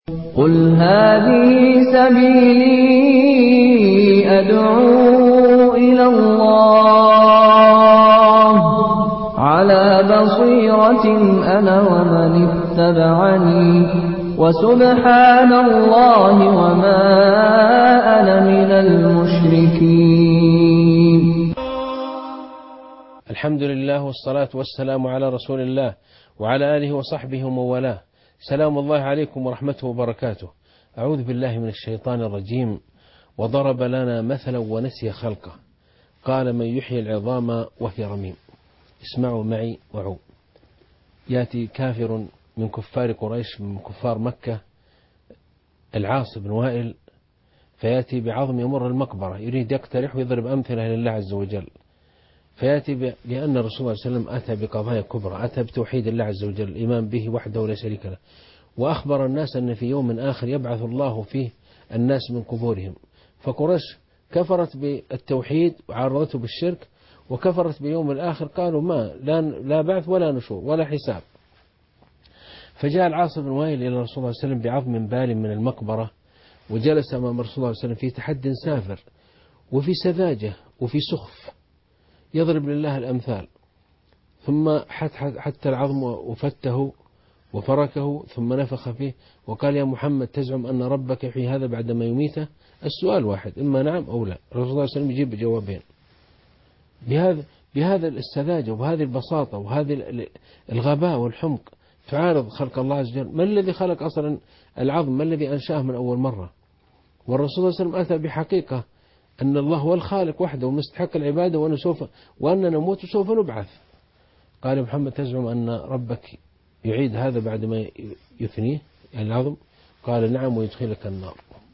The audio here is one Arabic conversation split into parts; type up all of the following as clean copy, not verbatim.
قل هذه سبيلي أدعو إلى الله على بصيرة أنا ومن اتبعني وسبحان الله وما أنا من المشركين. الحمد لله والصلاة والسلام على رسول الله وعلى آله وصحبه ومن والاه. سلام الله عليكم ورحمته وبركاته. أعوذ بالله من الشيطان الرجيم. وضرب لنا مثلا ونسي خلقه قال من يحيي العظام وهي رميم. اسمعوا معي وعوا. يأتي كافر من كفار قريش من كفار مكة العاص بن وائل فيأتي بعظم يمر المقبرة يريد يقترح ويضرب أمثلة لله عز وجل. فيأتي لأن الرسول صلى الله عليه وسلم أتى بقضايا كبرى، أتى بتوحيد الله عز وجل الإيمان به وحده لا شريك له، وأخبر الناس أن في يوم آخر يبعث الله فيه الناس من قبورهم. فقريش كفرت بالتوحيد وعارضته بالشرك، وكفرت بيوم الآخر، قالوا ما لا بعث ولا نشور ولا حساب. فجاء العاص بن وائل إلى الرسول صلى الله عليه وسلم بعظم بال من المقبرة، وجلس أمام الرسول صلى الله عليه وسلم في تحد سافر وفي سذاجة وفي سخف يضرب لله الأمثال. ثم حتى العظم وفته وفركه ثم نفخ فيه وقال يا محمد تزعم أن ربك يحيي هذا بعدما يميته؟ السؤال واحد، إما نعم أو لا. الرسول صلى الله عليه وسلم يجيب بجوابين بهذا السذاجة وبهذه البساطة وهذه الغباء والحمق تعارض خلق الله عز وجل. ما الذي خلق أصلا العظم؟ ما الذي أنشأه من أول مرة؟ والرسول صلى الله عليه وسلم أتى بحقيقة أن الله هو الخالق وحده ومستحق العبادة وأننا نموت وسوف نبعث. قال محمد تزعم أن ربك يعيد هذا بعد ما يثنيه يعني العظم؟ قال نعم ويدخلك النار.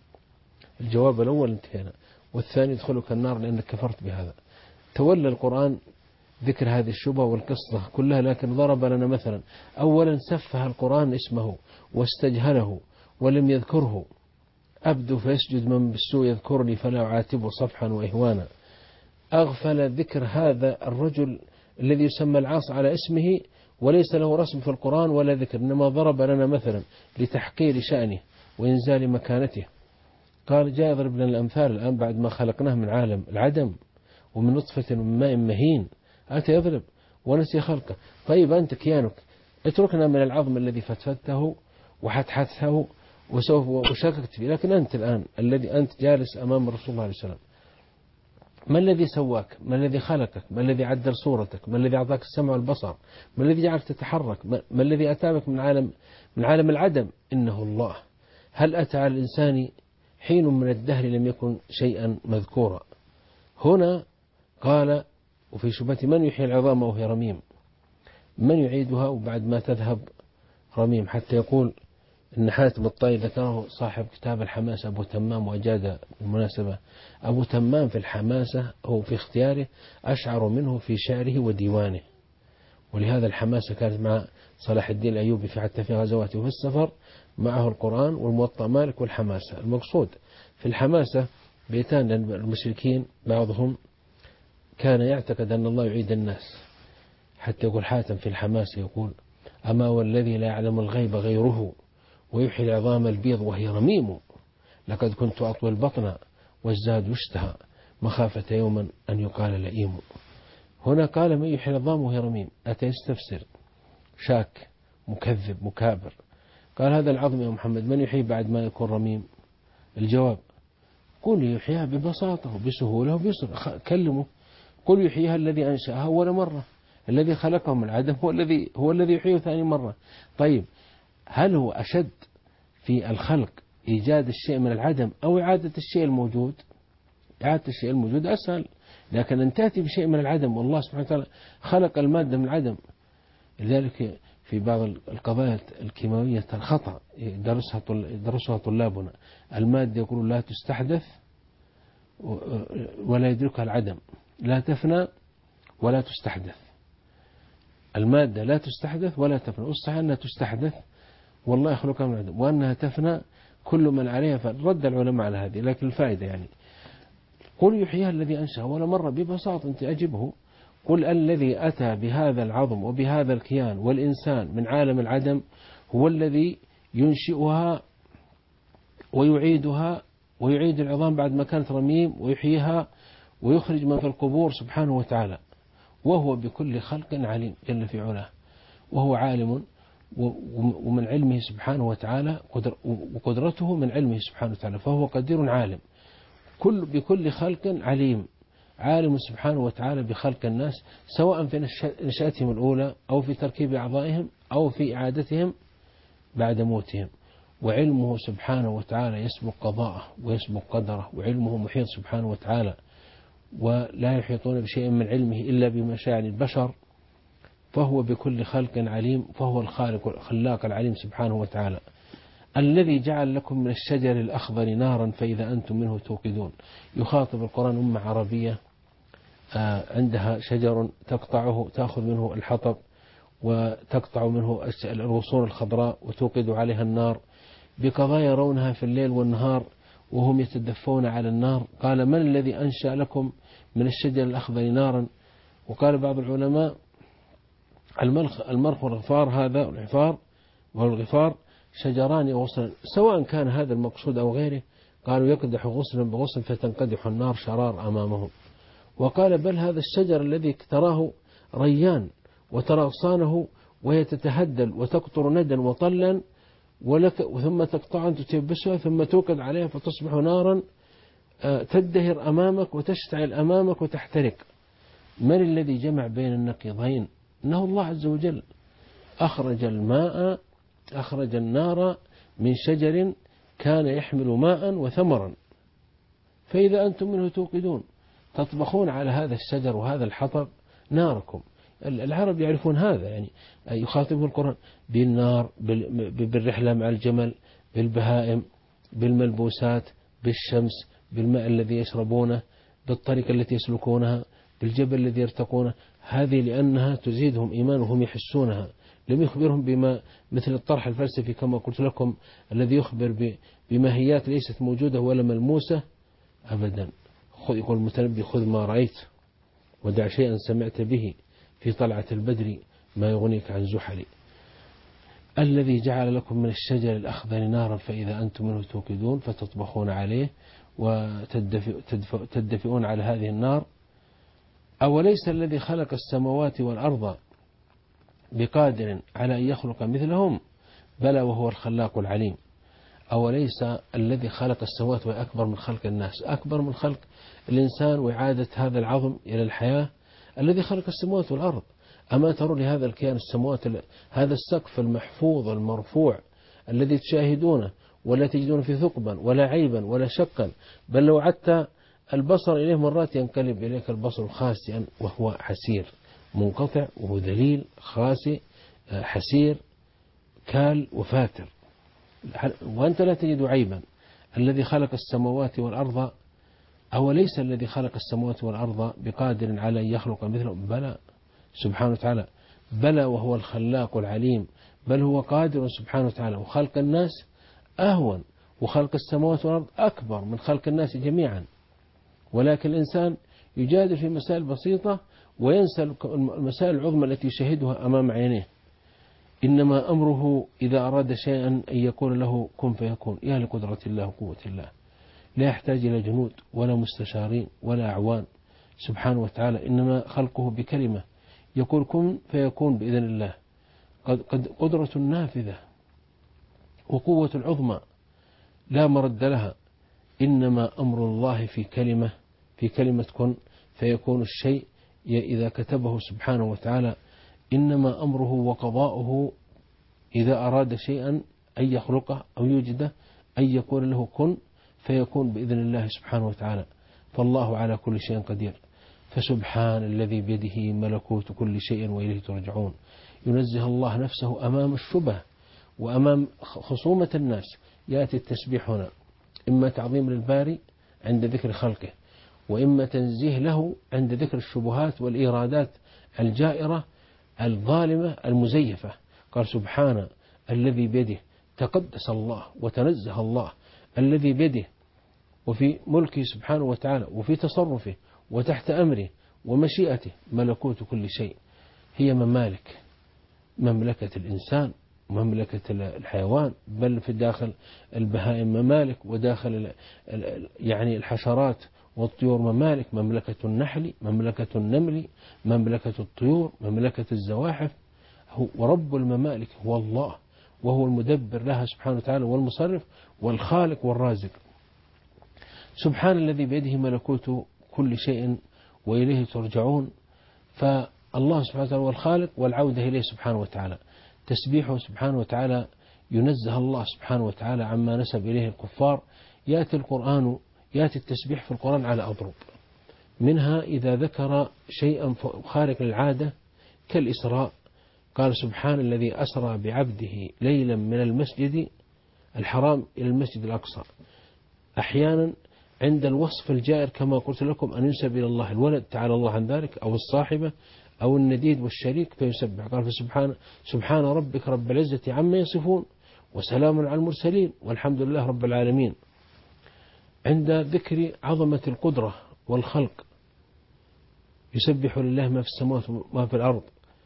الجواب الأول انتهينا، والثاني يدخلك النار لأنك كفرت بهذا. تولى القرآن ذكر هذه الشبهة والقصة كلها، لكن ضرب لنا مثلا. أولا سفه القرآن اسمه واستجهله ولم يذكره. أبدو فيسجد من بالسوء يذكرني فلا أعاتبه صفحا وإهوانا. أغفل ذكر هذا الرجل الذي يسمى العاص على اسمه وليس له رسم في القرآن ولا ذكر، إنما ضرب لنا مثلا لتحقير شأنه وإنزال مكانته. قال جاء يضرب لنا الأمثال الآن بعد ما خلقناه من عالم العدم ومن نطفة ومن ماء مهين، أتى يضرب ونسي خلقه. طيب أنت كيانك اتركنا من العظم الذي فتفته وحتحته وشككت فيه، لكن أنت الآن الذي أنت جالس أمام الرسول الله عليه وسلم، ما الذي سواك؟ ما الذي خلقك؟ ما الذي عدل صورتك؟ ما الذي أعطاك السمع والبصر؟ ما الذي جعلك تتحرك؟ ما الذي أتابك من عالم العدم؟ إنه الله. هل أتى على الإنسان حين من الدهر لم يكن شيئا مذكورا؟ هنا قال وفي شبهة من يحيي العظام وهي رميم، من يعيدها وبعد ما تذهب رميم؟ حتى يقول إن حاتم الطائي ذكره صاحب كتاب الحماسة أبو تمام، وأجاد بالمناسبة أبو تمام في الحماسة أو في اختياره أشعر منه في شعره وديوانه، ولهذا الحماسة كانت مع صلاح الدين الأيوبي حتى في غزواته وفي السفر معه القرآن والموطأ مالك والحماسة. المقصود في الحماسة بيتان، لأن المشركين بعضهم كان يعتقد أن الله يعيد الناس، حتى يقول حاتم في الحماسة يقول أما والذي لا يعلم الغيب غيره ويحيي العظام البيض وهي رميم، لقد كنت أطوي البطن والزاد يشتهى مخافة يوما أن يقال لئيم. هنا قال من يحيي العظام وهي رميم، أتى يستفسر شاك مكذب مكابر. قال هذا العظم يا محمد من يحيي بعد ما يكون رميم؟ الجواب قل يحييها ببساطة وبسهولة وبيسر، كلمه قل يحييها الذي أنشأها أول مرة، الذي خلقه من العدم هو الذي يحييه ثاني مرة. طيب هل هو أشد في الخلق إيجاد الشيء من العدم أو إعادة الشيء الموجود؟ إعادة الشيء الموجود أسهل، لكن أن تأتي بشيء من العدم، والله سبحانه وتعالى خلق المادة من العدم. لذلك في بعض القضايا الكيماوية الخطأ يدرسها طلابنا، المادة يقولون لا تستحدث ولا يدركها العدم، لا تفنى ولا تستحدث. المادة لا تستحدث ولا تفنى، والصحيح أنها تستحدث والله يخلقها من العدم، وأنها تفنى كل من عليها. فرد العلماء على هذه، لكن الفائدة يعني قل يحييها الذي أنشأها ولا مرة ببساطة أنت أجبه. قل الذي أتى بهذا العظم وبهذا الكيان والإنسان من عالم العدم هو الذي ينشئها ويعيدها ويعيد العظام بعد ما كانت رميم ويحييها ويخرج من في القبور سبحانه وتعالى، وهو بكل خلق عليم جل في علاه، وهو عالم ومن علمه سبحانه وتعالى وقدرته من علمه سبحانه وتعالى، فهو قدير عالم بكل خلق عليم، عالم سبحانه وتعالى بخلق الناس سواء في نشأتهم الأولى أو في تركيب أعضائهم أو في إعادتهم بعد موتهم. وعلمه سبحانه وتعالى يسبق قضاءه ويسبق قدره، وعلمه محيط سبحانه وتعالى، ولا يحيطون بشيء من علمه إلا بما شاء للبشر، فهو بكل خلق عليم، فهو الخلاق العليم سبحانه وتعالى. الذي جعل لكم من الشجر الأخضر نارا فإذا أنتم منه توقدون. يخاطب القرآن أمة عربية عندها شجر تقطعه، تأخذ منه الحطب وتقطع منه الغصون الخضراء وتوقد عليها النار بقضايا يرونها في الليل والنهار وهم يتدفون على النار. قال من الذي أنشأ لكم من الشجر الأخضر نارا؟ وقال بعض العلماء المرخ والغفار، هذا الغفار والغفار شجران وغصن، سواء كان هذا المقصود أو غيره. قالوا يقدح غصنا بغصن فتنقدح النار شرار أمامهم. وقال بل هذا الشجر الذي تراه ريان وترى أغصانه وهي تتهدل وتقطر ندا وطلا ثم تقطع تتيبسها ثم توقد عليها فتصبح نارا تدهر أمامك وتشتعل أمامك وتحترق. من الذي جمع بين النقيضين؟ إنه الله عز وجل. أخرج النار من شجر كان يحمل ماء وثمرا فإذا أنتم منه توقدون، تطبخون على هذا الشجر وهذا الحطب ناركم. العرب يعرفون هذا، يعني يخاطبه القرآن بالنار، بالرحلة مع الجمل، بالبهائم، بالملبوسات، بالشمس، بالماء الذي يشربونه، بالطريق التي يسلكونها، بالجبل الذي يرتقونه. هذه لأنها تزيدهم إيمان وهم يحسونها. لم يخبرهم بما مثل الطرح الفلسفي كما قلت لكم الذي يخبر بماهيات ليست موجودة ولا ملموسة أبدا. يقول المتنبي خذ ما رأيت ودع شيئا سمعت به في طلعة البدر ما يغنيك عن زحل. الذي جعل لكم من الشجر الأخضر نارا فإذا أنتم منه توقدون فتطبخون عليه وتدفئون على هذه النار. أوليس الذي خلق السماوات والأرض بقادر على أن يخلق مثلهم؟ بلى وهو الخلاق العليم. أوليس الذي خلق السماوات أكبر من خلق الناس، أكبر من خلق الإنسان وإعادة هذا العظم إلى الحياة؟ الذي خلق السماوات والأرض. أما ترون لهذا الكيان السماوات، هذا السقف المحفوظ المرفوع الذي تشاهدونه ولا تجدون فيه ثقبا ولا عيبا ولا شقا، بل لو عدت البصر إليه مرات ينقلب إليك البصر خاسئا وهو حسير منقطع وهو ذليل خاسئ حسير كال وفاتر، وأنت لا تجد عيبا. الذي خلق السماوات والأرض أوليس الذي خلق السماوات والأرض بقادر على أن يخلق مثلهم؟ بلى سبحانه وتعالى، بلى وهو الخلاق العليم، بل هو قادر سبحانه وتعالى. وخلق الناس أهون وخلق السماوات والأرض أكبر من خلق الناس جميعا، ولكن الإنسان يجادل في مسائل بسيطة وينسى المسائل العظمى التي يشاهدها أمام عينيه. إنما أمره إذا أراد شيئا أن يقول له كن فيكون. يا لقدرة الله وقوة الله، لا يحتاج إلى جنود ولا مستشارين ولا أعوان سبحانه وتعالى، إنما خلقه بكلمة يقول كن فيكون بإذن الله. قد قدرة نافذة وقوة العظمى لا مرد لها. إنما أمر الله في كلمة كن فيكون الشيء إذا كتبه سبحانه وتعالى. إنما أمره وقضاؤه إذا أراد شيئا أن يخلقه أو يوجده أن يقول له كن فيكون بإذن الله سبحانه وتعالى. فالله على كل شيء قدير. فسبحان الذي بيده ملكوت كل شيء وإليه ترجعون. ينزه الله نفسه أمام الشبه وأمام خصومة الناس. يأتي التسبيح هنا إما تعظيم للباري عند ذكر خلقه، وإما تنزيه له عند ذكر الشبهات والإيرادات الجائرة الظالمة المزيفة. قال سبحان الذي بيده، تقدس الله وتنزه الله الذي بيده وفي ملكه سبحانه وتعالى وفي تصرفه وتحت أمره ومشيئته ملكوت كل شيء. هي ممالك، مملكة الإنسان ومملكة الحيوان، بل في داخل البهائم ممالك، وداخل يعني الحشرات والطيور ممالك، مملكة النحل، مملكة النمل، مملكة الطيور، مملكة الزواحف. ورب الممالك هو الله، وهو المدبر لها سبحانه وتعالى، والمصرف والخالق والرازق. سبحان الذي بيده ملكوت كل شيء وإليه ترجعون. فالله سبحانه وتعالى هو الخالق، والعودة إليه سبحانه وتعالى. تسبيحه سبحانه وتعالى ينزه الله سبحانه وتعالى عما نسب إليه الكفار. يأتي التسبيح في القرآن على أضرب، منها إذا ذكر شيئا خارق للعادة كالإسراء، قال سبحان الذي أسرى بعبده ليلا من المسجد الحرام إلى المسجد الأقصى. أحيانا عند الوصف الجائر كما قلت لكم أن ينسب إلى الله الولد تعالى الله عن ذلك، أو الصاحبة أو النديد والشريك فيسبح. قال سبحان ربك رب العزة عما يصفون وسلام على المرسلين والحمد لله رب العالمين. عند ذكر عظمة القدرة والخلق يسبح لله ما في السماوات وما في الأرض،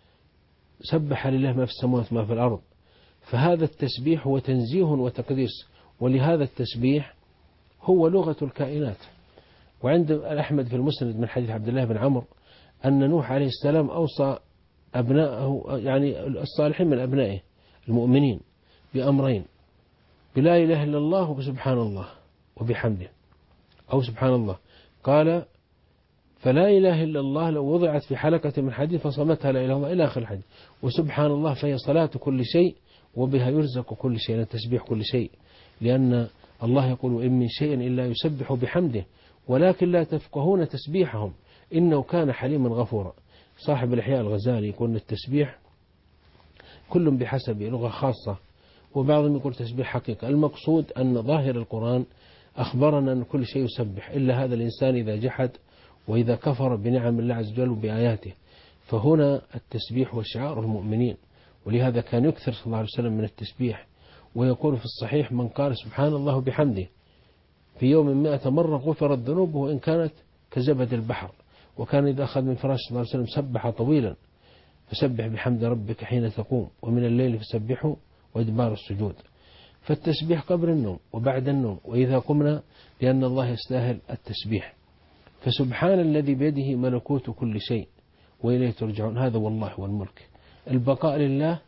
سبح لله ما في السماوات وما في الأرض. فهذا التسبيح هو تنزيه وتقديس، ولهذا التسبيح هو لغة الكائنات. وعند أحمد في المسند من حديث عبد الله بن عمرو أن نوح عليه السلام أوصى أبناءه يعني الصالحين من أبنائه المؤمنين بأمرين: بلا إله إلا الله وبسبحان الله وبحمده، أو سبحان الله. قال فلا إله إلا الله لو وضعت في حلقة من حديد فصمتها لا إله إلا الله إلى آخر الحديث. وسبحان الله فهي صلاة كل شيء وبها يرزق كل شيء، تسبيح كل شيء، لأن الله يقول وإن من شيء إلا يسبح بحمده ولكن لا تفقهون تسبيحهم إنه كان حليما غفورا. صاحب الإحياء الغزالي يقول التسبيح كل بحسب لغة خاصة، وبعضهم يقول تسبيح حقيقة. المقصود أن ظاهر القرآن أخبرنا أن كل شيء يسبح إلا هذا الإنسان إذا جحد وإذا كفر بنعم الله عز وجل وبآياته. فهنا التسبيح وشعار المؤمنين، ولهذا كان يكثر صلى الله عليه وسلم من التسبيح، ويقول في الصحيح من قال سبحان الله بحمده في يوم 100 مرة غفرت ذنوبه وإن كانت كزبد البحر. وكان إذا أخذ من فراش صلى الله عليه وسلم سبح طويلا: فسبح بحمد ربك حين تقوم ومن الليل فسبحه وإدبار السجود. فالتسبيح قبل النوم وبعد النوم وإذا قمنا، لأن الله يستاهل التسبيح. فسبحان الذي بيده ملكوت كل شيء وإليه ترجعون، هذا والله والملك. البقاء لله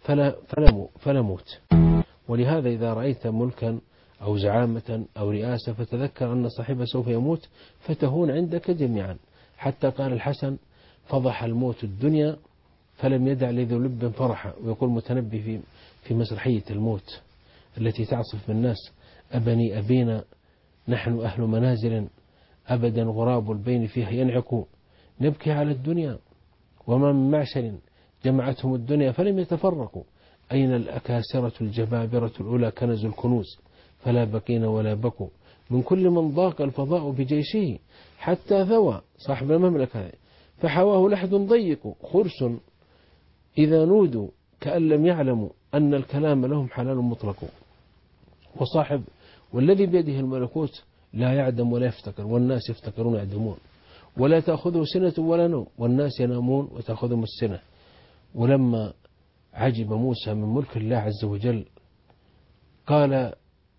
فلا موت. ولهذا إذا رأيت ملكا أو زعامة أو رئاسة فتذكر أن صاحبه سوف يموت فتهون عندك جميعا. حتى قال الحسن: فضح الموت الدنيا فلم يدع لذو لب فرحا. ويقول متنبي في مسرحية الموت التي تعصف بالناس: أبني أبينا نحن أهل منازل أبدا غراب البين فيها ينعق، نبكي على الدنيا وما من معشر جمعتهم الدنيا فلم يتفرقوا، أين الأكاسرة الجبابرة الأولى كنز الكنوز فلا بقين ولا بكوا، من كل من ضاق الفضاء بجيشه حتى ثوى صاحب المملكة فحواه لحد ضيق، خرس إذا نودوا كأن لم يعلموا أن الكلام لهم حلال مطلق. والذي بيده الملكوت لا يعدم ولا يفتكر، والناس يفتكرون يعدمون، ولا تأخذه سنة ولا نوم، والناس ينامون وتأخذهم السنة. ولما عجب موسى من ملك الله عز وجل قال: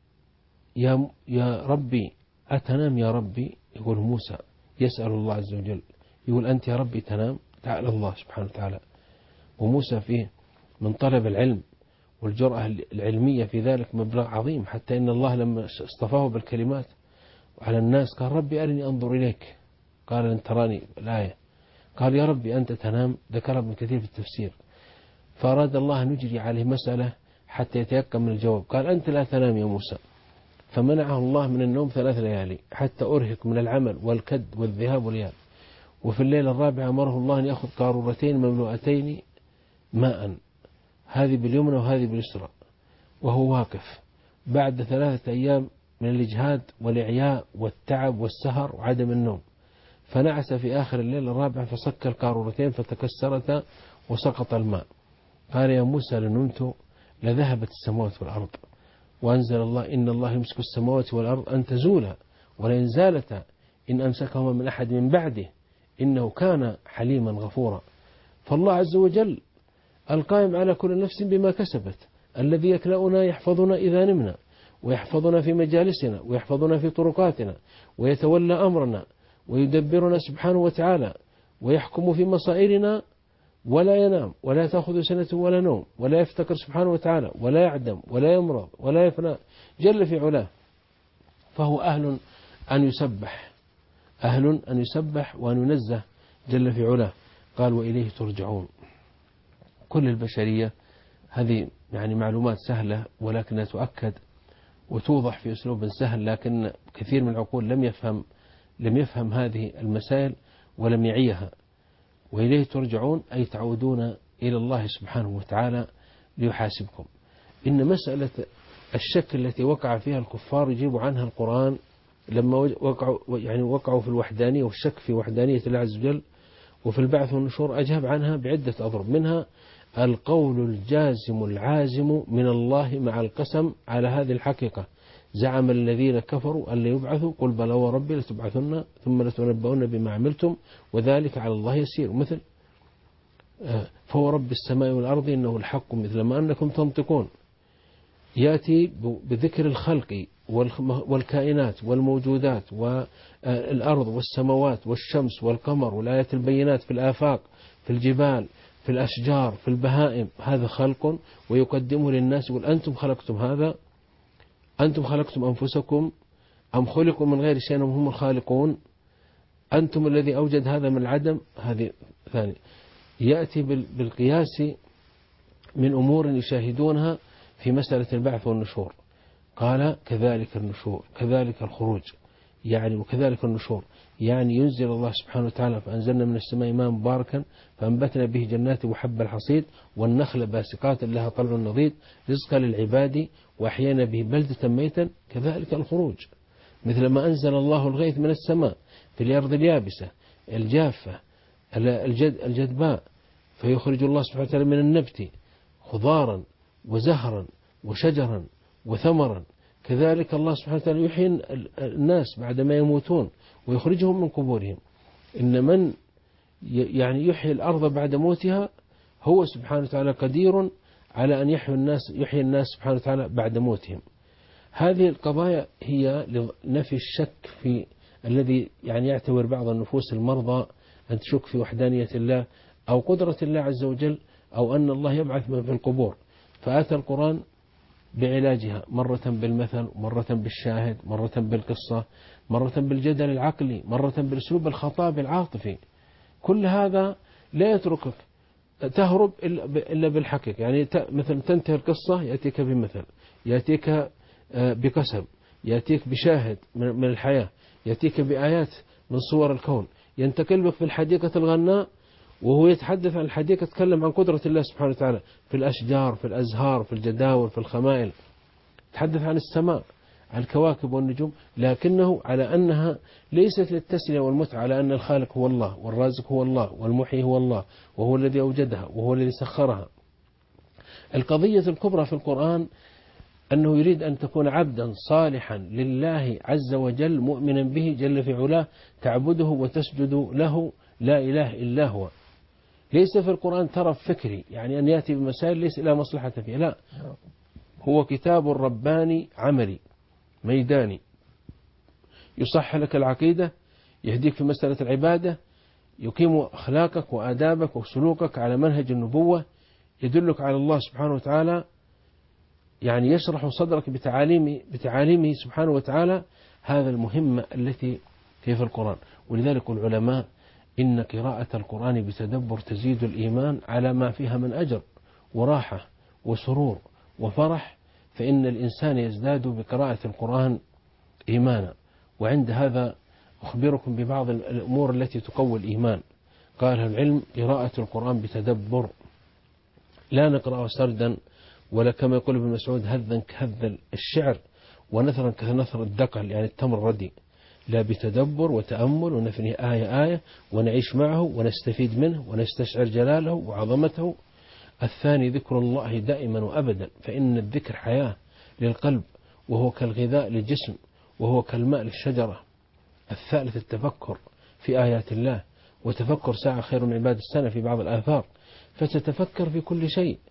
يا ربي أتنام يا ربي؟ يقول موسى يسأل الله عز وجل، يقول أنت يا ربي تنام؟ تعالى الله سبحانه وتعالى. وموسى فيه من طلب العلم والجرأة العلمية في ذلك مبلغ عظيم، حتى إن الله لما اصطفاه بالكلمات على الناس قال: ربي أرني أنظر إليك، قال: لن تراني الآية. قال: يا ربي أنت تنام؟ ذكر ابن كثير في التفسير. فأراد الله أن يجري عليه مسألة حتى يتيقن من الجواب، قال: أنت لا تنام يا موسى. فمنعه الله من النوم 3 ليالي حتى أرهق من العمل والكد والذهاب والإياب. وفي الليلة الرابعة أمره الله أن يأخذ قارورتين مملوءتين ماء، هذه باليمنى وهذه باليسرى، وهو واقف بعد 3 أيام من الإجهاد والإعياء والتعب والسهر وعدم النوم. فنعس في آخر الليلة الرابعة فصك القارورتين فتكسرتا وسقط الماء. قال: يا موسى لنمت لذهبت السماوات والأرض. وأنزل الله: إن الله يمسك السماوات والأرض أن تزولا ولئن زالتا إن أمسكهما من أحد من بعده إنه كان حليما غفورا. فالله عز وجل القائم على كل نفس بما كسبت، الذي يكلأنا يحفظنا إذا نمنا، ويحفظنا في مجالسنا، ويحفظنا في طرقاتنا، ويتولى أمرنا، ويدبرنا سبحانه وتعالى، ويحكم في مصائرنا، ولا ينام ولا تأخذ سنة ولا نوم، ولا يفتكر سبحانه وتعالى، ولا يعدم ولا يمرض ولا يفنى جل في علاه، فهو أهل أن يسبح، أهل أن يسبح وأن ينزه جل في علاه. قال وإليه ترجعون. كل البشرية هذه يعني معلومات سهلة ولكنها تؤكد وتوضح في أسلوب سهل، لكن كثير من العقول لم يفهم هذه المسائل ولم يعيها. وإليه ترجعون أي تعودون إلى الله سبحانه وتعالى ليحاسبكم. إن مسألة الشك التي وقع فيها الكفار يجيب عنها القرآن لما وقعوا في الوحدانية والشك في وحدانية الله عز وجل وفي البعث والنشور، أجاب عنها بعدة أضرب، منها القول الجازم العازم من الله مع القسم على هذه الحقيقة. زعم الذين كفروا أن لا يبعثوا قل بلى وربي لتبعثن ثم لتنبؤن بما عملتم وذلك على الله يسير. مثل فهو رب السماء والأرض إنه الحق مثل ما أنكم تنطقون. يأتي بذكر الخلق والكائنات والموجودات والأرض والسماوات والشمس والقمر والآيات البينات في الآفاق في الجبال في الأشجار في البهائم، هذا خلق ويقدمه للناس يقول أنتم خلقتم هذا، أنتم خلقتم أنفسكم أم خلقوا من غير شيء هم الخالقون، أنتم الذي أوجد هذا من العدم. هذه ثاني. يأتي بالقياس من أمور يشاهدونها في مسألة البعث والنشور، قال كذلك النشور كذلك الخروج، يعني وكذلك النشور يعني ينزل الله سبحانه وتعالى فأنزلنا من السماء ماء مباركا فأنبتنا به جنات وحب الحصيد والنخل باسقات لها طلع نضيد رزقا للعباد وأحيانا به بلدة ميتا كذلك الخروج. مثل ما أنزل الله الغيث من السماء في الأرض اليابسة الجافة الجدباء فيخرج الله سبحانه وتعالى من النبت خضارا وزهرا وشجرا وثمرا. كذلك الله سبحانه وتعالى يحيي الناس بعدما يموتون ويخرجهم من قبورهم. إن من يعني يحيي الأرض بعد موتها هو سبحانه وتعالى قدير على أن يحيي الناس سبحانه وتعالى بعد موتهم. هذه القضايا هي لنفي الشك في الذي يعني يعتبر بعض النفوس المرضى أن تشك في وحدانية الله أو قدرة الله عز وجل أو أن الله يبعث من في القبور. فأتى القرآن بعلاجها مرة بالمثل مرة بالشاهد مرة بالقصة مرة بالجدل العقلي مرة بالأسلوب الخطاب العاطفي. كل هذا لا يتركك تهرب إلا بالحقيقة. يعني مثل تنتهي القصة يأتيك بمثل، يأتيك بقسم، يأتيك بشاهد من الحياة، يأتيك بآيات من صور الكون، ينتقل بك في الحديقة الغناء وهو يتحدث عن الحديقة يتكلم عن قدرة الله سبحانه وتعالى في الأشجار في الأزهار في الجداول في الخمائل، يتحدث عن السماء عن الكواكب والنجوم، لكنه على أنها ليست للتسلية والمتعة، على أن الخالق هو الله والرازق هو الله والمحيي هو الله وهو الذي أوجدها وهو الذي سخرها. القضية الكبرى في القرآن أنه يريد أن تكون عبدا صالحا لله عز وجل مؤمنا به جل في علاه تعبده وتسجد له لا إله إلا هو. ليس في القرآن ترف فكري يعني أن يأتي بمسائل ليس لا مصلحة فيها، لا، هو كتاب رباني عملي ميداني يصح لك العقيدة، يهديك في مسألة العبادة، يقيم أخلاقك وآدابك وسلوكك على منهج النبوة، يدلك على الله سبحانه وتعالى، يعني يشرح صدرك بتعاليمه سبحانه وتعالى. هذا المهمة التي في القرآن. ولذلك العلماء إن قراءة القرآن بتدبر تزيد الإيمان على ما فيها من أجر وراحة وسرور وفرح، فإن الإنسان يزداد بقراءة القرآن إيمانا. وعند هذا أخبركم ببعض الأمور التي تقوي الإيمان. قال العلم قراءة القرآن بتدبر، لا نقرأه سردا ولا كما يقول ابن مسعود هذا كهذ الشعر ونثرا كنثر الدقل يعني التمر الردي، لا بتدبر وتأمل ونفني آية آية ونعيش معه ونستفيد منه ونستشعر جلاله وعظمته. الثاني ذكر الله دائما وأبدا، فإن الذكر حياة للقلب وهو كالغذاء للجسم وهو كالماء للشجرة. الثالث التفكر في آيات الله، وتفكر ساعة خير من عبادة السنة في بعض الآثار، فتتفكر في كل شيء.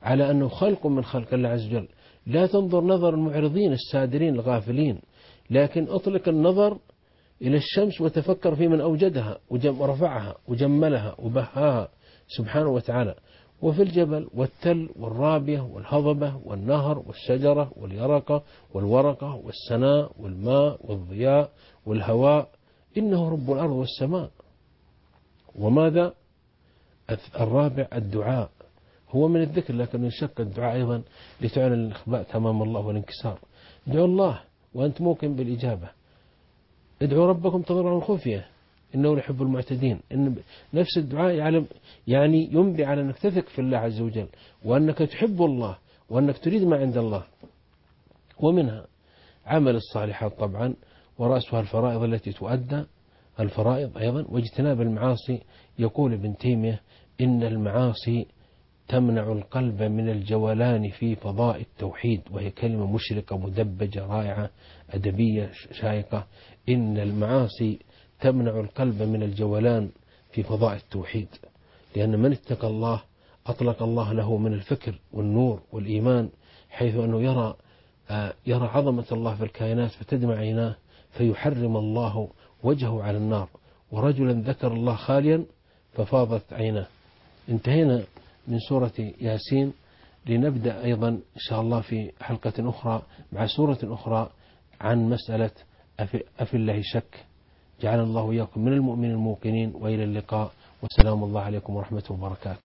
على أنه خلق من خلق الله عز وجل. لا تنظر نظر المعرضين السادرين الغافلين، لكن أطلق النظر إلى الشمس وتفكر في من أوجدها ورفعها وجملها وبهاها سبحانه وتعالى، وفي الجبل والتل والرابية والهضبة والنهر والشجرة واليرقة والورقة والسناء والماء والضياء والهواء، إنه رب الأرض والسماء. وماذا الرابع؟ الدعاء، هو من الذكر لكن يشك الدعاء أيضا لتعلن الإخبات أمام الله والانكسار. ادعوا الله وأنت موقن بالإجابة، ادعوا ربكم تضرعا خفية إنه يحب المعتدين. إن نفس الدعاء يعلم يعني ينبي على أنك تثق في الله عز وجل، وأنك تحب الله، وأنك تريد ما عند الله. ومنها عمل الصالحات طبعا، ورأسها الفرائض التي تؤدى، الفرائض أيضا، واجتناب المعاصي. يقول ابن تيمية إن المعاصي تمنع القلب من الجولان في فضاء التوحيد، وهي كلمة مشرقة مدبجة رائعة أدبية شائقة. إن المعاصي تمنع القلب من الجولان في فضاء التوحيد، لأن من اتقى الله أطلق الله له من الفكر والنور والإيمان، حيث أنه يرى عظمة الله في الكائنات فتدمع عيناه فيحرم الله وجهه على النار. ورجلا ذكر الله خاليا ففاضت عيناه. انتهينا من سورة ياسين، لنبدأ أيضا إن شاء الله في حلقة أخرى مع سورة أخرى عن مسألة أفي الله شك. جعل الله إياكم من المؤمنين الموقنين، وإلى اللقاء، وسلام الله عليكم ورحمة وبركاته.